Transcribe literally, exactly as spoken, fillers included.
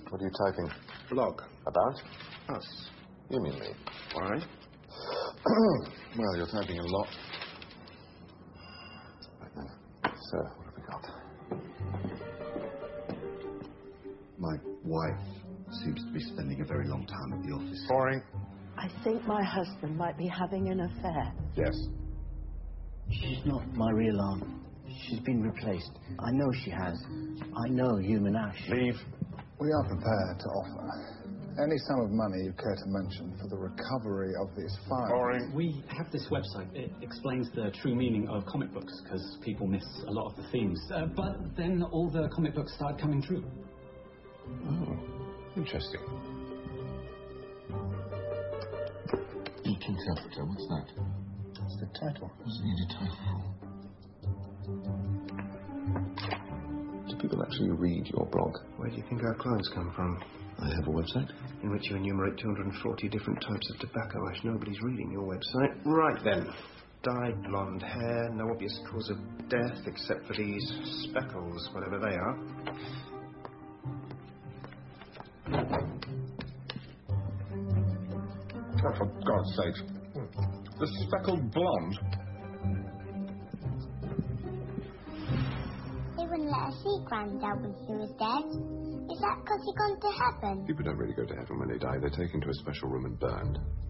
What are you typing? Blog. About? Us. You mean me. Why? Well, you're typing a lot. Right then. So, what have we got? My wife seems to be spending a very long time at the office. Boring. I think my husband might be having an affair. Yes. She's not my real aunt. She's been replaced. I know she has. I know Human Ash. Leave. We are prepared to offer any sum of money you care to mention for the recovery of these files. Boring. We have this website. It explains the true meaning of comic books because people miss a lot of the themes. Uh, but then all the comic books start coming true. Oh, interesting. Geek Interpreter, what's that? That's the title. What's the need a title for? Do people actually read your blog? Where do you think our clients come from? I have a website. In which you enumerate two hundred forty different types of tobacco ash. Nobody's reading your website. Right then. Dyed blonde hair, no obvious cause of death except for these speckles, whatever they are. Oh, for God's sake. The speckled blonde. They wouldn't let us see Grandad when he was dead. Is that because he gone to heaven? People don't really go to heaven when they die. They're taken to a special room and burned.